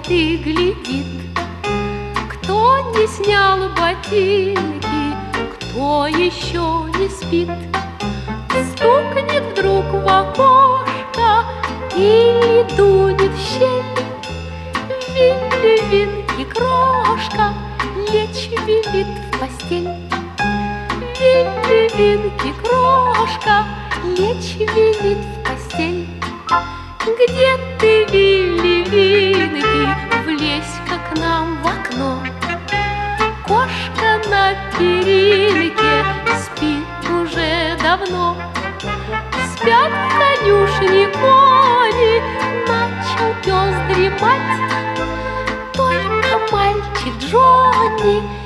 и глядит. Кто не снял ботинки, кто еще не спит, стукнет вдруг в окошко или дунет в щель. Вилли, Винки, крошка, лечь велит в постель. Вилли, Винки, крошка, лечь велит в постель. Где ты, Вилли, Винки, влезь-ка к нам в окно. Кошка на перинке спит уже давно. Спят в конюшне кони, начал пес дремать. Только мальчик Джонни